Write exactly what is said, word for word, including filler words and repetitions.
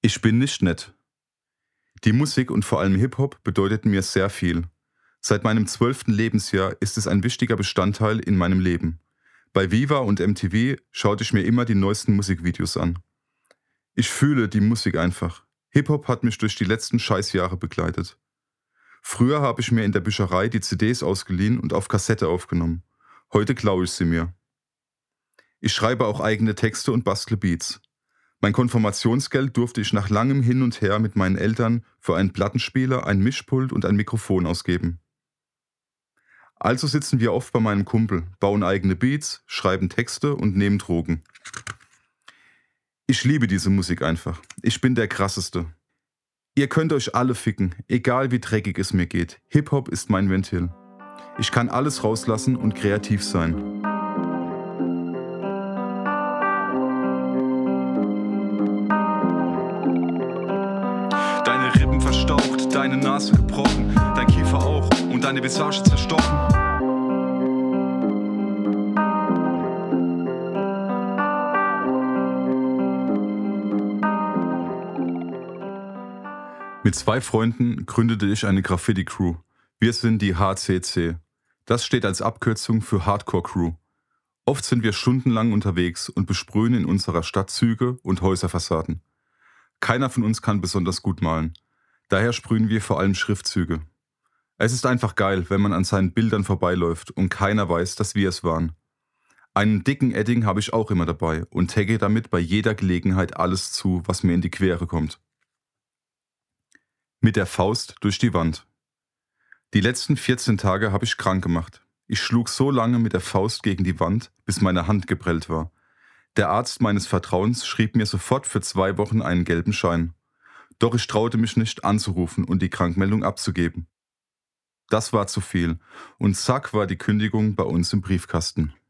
Ich bin nicht nett. Die Musik und vor allem Hip-Hop bedeuteten mir sehr viel. Seit meinem zwölften Lebensjahr ist es ein wichtiger Bestandteil in meinem Leben. Bei Viva und M T V schaute ich mir immer die neuesten Musikvideos an. Ich fühle die Musik einfach. Hip-Hop hat mich durch die letzten Scheißjahre begleitet. Früher habe ich mir in der Bücherei die C Ds ausgeliehen und auf Kassette aufgenommen. Heute klaue ich sie mir. Ich schreibe auch eigene Texte und bastle Beats. Mein Konfirmationsgeld durfte ich nach langem Hin und Her mit meinen Eltern für einen Plattenspieler, ein Mischpult und ein Mikrofon ausgeben. Also sitzen wir oft bei meinem Kumpel, bauen eigene Beats, schreiben Texte und nehmen Drogen. Ich liebe diese Musik einfach. Ich bin der Krasseste. Ihr könnt euch alle ficken, egal wie dreckig es mir geht. Hip-Hop ist mein Ventil. Ich kann alles rauslassen und kreativ sein. Deine Rippen verstaucht, deine Nase gebrochen, dein Kiefer auch und deine Visage zerstochen. Mit zwei Freunden gründete ich eine Graffiti-Crew. Wir sind die H C C. Das steht als Abkürzung für Hardcore Crew. Oft sind wir stundenlang unterwegs und besprühen in unserer Stadt Züge und Häuserfassaden. Keiner von uns kann besonders gut malen. Daher sprühen wir vor allem Schriftzüge. Es ist einfach geil, wenn man an seinen Bildern vorbeiläuft und keiner weiß, dass wir es waren. Einen dicken Edding habe ich auch immer dabei und tagge damit bei jeder Gelegenheit alles zu, was mir in die Quere kommt. Mit der Faust durch die Wand. Die letzten vierzehn Tage habe ich krank gemacht. Ich schlug so lange mit der Faust gegen die Wand, bis meine Hand geprellt war. Der Arzt meines Vertrauens schrieb mir sofort für zwei Wochen einen gelben Schein. Doch ich traute mich nicht anzurufen und die Krankmeldung abzugeben. Das war zu viel und zack war die Kündigung bei uns im Briefkasten.